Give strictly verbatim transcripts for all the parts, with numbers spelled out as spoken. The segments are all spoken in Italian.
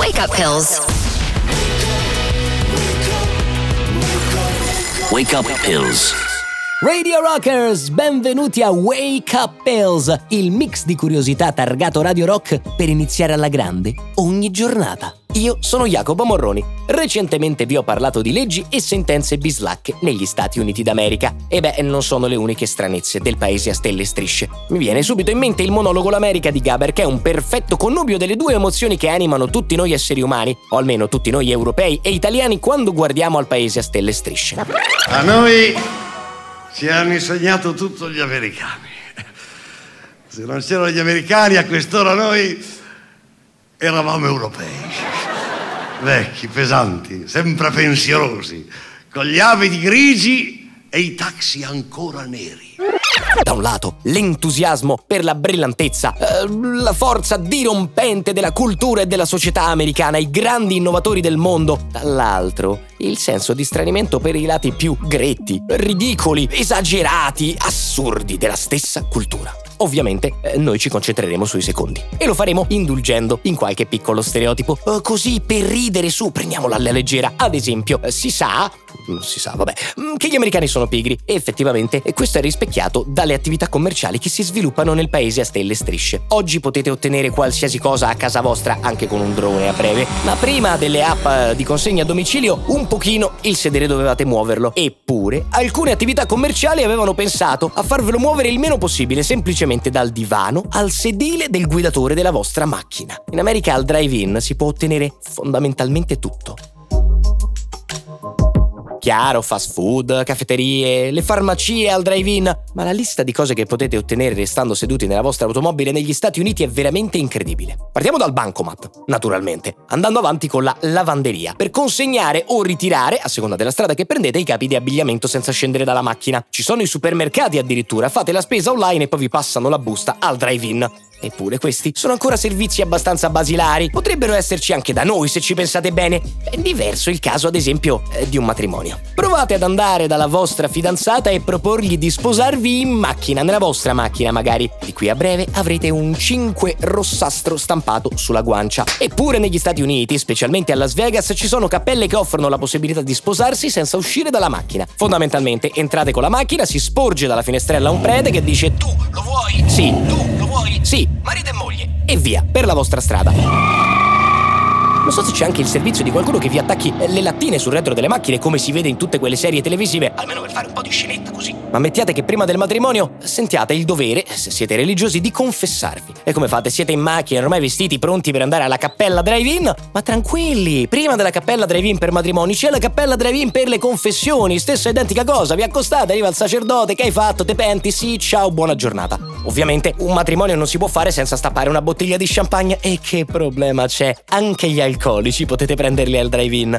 Wake up pills. Wake up pills. Radio Rockers, benvenuti a Wake Up Pills, il mix di curiosità targato Radio Rock per iniziare alla grande ogni giornata. Io sono Jacopo Morroni. Recentemente vi ho parlato di leggi e sentenze bislacche negli Stati Uniti d'America. E beh, non sono le uniche stranezze del paese a stelle e strisce. Mi viene subito in mente il monologo L'America di Gaber, che è un perfetto connubio delle due emozioni che animano tutti noi esseri umani, o almeno tutti noi europei e italiani, quando guardiamo al paese a stelle e strisce. A noi ci hanno insegnato tutto gli americani. Se non c'erano gli americani, a quest'ora noi eravamo europei. Vecchi, pesanti, sempre pensiosi, con gli abiti grigi e i taxi ancora neri. Da un lato, l'entusiasmo per la brillantezza, eh, la forza dirompente della cultura e della società americana, i grandi innovatori del mondo. Dall'altro, il senso di stranimento per i lati più gretti, ridicoli, esagerati, assurdi della stessa cultura. Ovviamente eh, noi ci concentreremo sui secondi e lo faremo indulgendo in qualche piccolo stereotipo, eh, così per ridere su, prendiamola alla leggera. Ad esempio, eh, si sa, si sa, vabbè, che gli americani sono pigri e effettivamente eh, questo è rispecchiato dalle attività commerciali che si sviluppano nel paese a stelle e strisce. Oggi potete ottenere qualsiasi cosa a casa vostra anche con un drone a breve, ma prima delle app eh, di consegna a domicilio un pochino il sedere dovevate muoverlo. Eppure alcune attività commerciali avevano pensato a farvelo muovere il meno possibile, semplicemente dal divano al sedile del guidatore della vostra macchina. In America al drive-in si può ottenere fondamentalmente tutto. Chiaro, fast food, caffetterie, le farmacie al drive-in, ma la lista di cose che potete ottenere restando seduti nella vostra automobile negli Stati Uniti è veramente incredibile. Partiamo dal bancomat, naturalmente, andando avanti con la lavanderia, per consegnare o ritirare, a seconda della strada che prendete, i capi di abbigliamento senza scendere dalla macchina. Ci sono i supermercati addirittura, fate la spesa online e poi vi passano la busta al drive-in. Eppure questi sono ancora servizi abbastanza basilari. Potrebbero esserci anche da noi se ci pensate bene. È diverso il caso, ad esempio, eh, di un matrimonio. Provate ad andare dalla vostra fidanzata e proporgli di sposarvi in macchina, nella vostra macchina magari. Di qui a breve avrete un cinque rossastro stampato sulla guancia. Eppure negli Stati Uniti, specialmente a Las Vegas, ci sono cappelle che offrono la possibilità di sposarsi senza uscire dalla macchina. Fondamentalmente entrate con la macchina, si sporge dalla finestrella un prete che dice: tu lo vuoi? Sì. Tu lo vuoi? Sì. Marito e moglie. E via, per la vostra strada. Non so se c'è anche il servizio di qualcuno che vi attacchi le lattine sul retro delle macchine, come si vede in tutte quelle serie televisive, almeno per fare un po' di scenetta così. Ma mettiate che prima del matrimonio sentiate il dovere, se siete religiosi, di confessarvi. E come fate? Siete in macchina, ormai vestiti, pronti per andare alla cappella drive-in? Ma tranquilli, prima della cappella drive-in per matrimoni c'è la cappella drive-in per le confessioni, stessa identica cosa, vi accostate, arriva il sacerdote, che hai fatto? Te penti? Sì, ciao, buona giornata. Ovviamente un matrimonio non si può fare senza stappare una bottiglia di champagne, e che problema c'è? Anche gli alcolici potete prenderli al drive-in.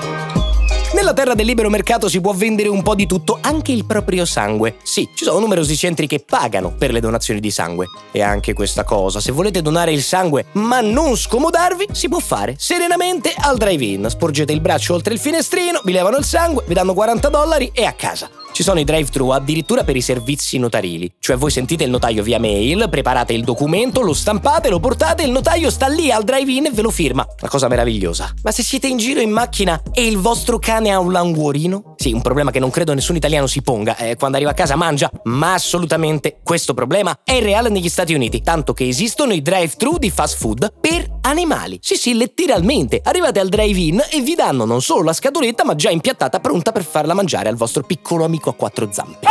Nella terra del libero mercato si può vendere un po' di tutto, anche il proprio sangue. Sì, ci sono numerosi centri che pagano per le donazioni di sangue. E anche questa cosa, se volete donare il sangue ma non scomodarvi, si può fare serenamente al drive-in. Sporgete il braccio oltre il finestrino, vi levano il sangue, vi danno quaranta dollari e a casa. Ci sono i drive-thru addirittura per i servizi notarili, cioè voi sentite il notaio via mail, preparate il documento, lo stampate, lo portate, il notaio sta lì al drive-in e ve lo firma. Una cosa meravigliosa. Ma se siete in giro in macchina e il vostro cane ha un languorino? Sì, un problema che non credo nessun italiano si ponga, eh, quando arriva a casa mangia, ma assolutamente questo problema è reale negli Stati Uniti, tanto che esistono i drive-thru di fast food per animali. Sì sì, letteralmente, arrivate al drive-in e vi danno non solo la scatoletta, ma già impiattata, pronta per farla mangiare al vostro piccolo amico a quattro zampe.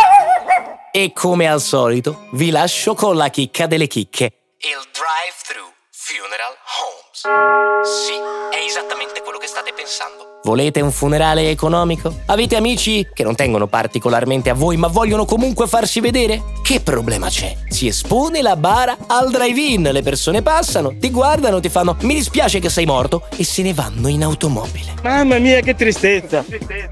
E come al solito vi lascio con la chicca delle chicche. Il drive-thru funeral homes. Sì, è esattamente quello che state pensando. Volete un funerale economico? Avete amici che non tengono particolarmente a voi ma vogliono comunque farsi vedere? Che problema c'è? Si espone la bara al drive-in, le persone passano, ti guardano, ti fanno "mi dispiace che sei morto" e se ne vanno in automobile. Mamma mia, che tristezza!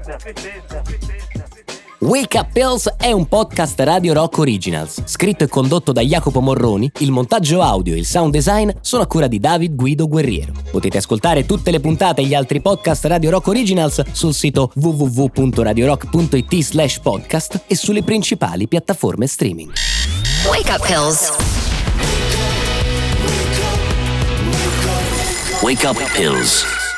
Wake Up Pills è un podcast Radio Rock Originals, scritto e condotto da Jacopo Morroni. Il montaggio audio e il sound design sono a cura di David Guido Guerriero. Potete ascoltare tutte le puntate e gli altri podcast Radio Rock Originals sul sito w w w punto radio rock punto i t slash podcast e sulle principali piattaforme streaming. Wake Up Pills. Wake up pills.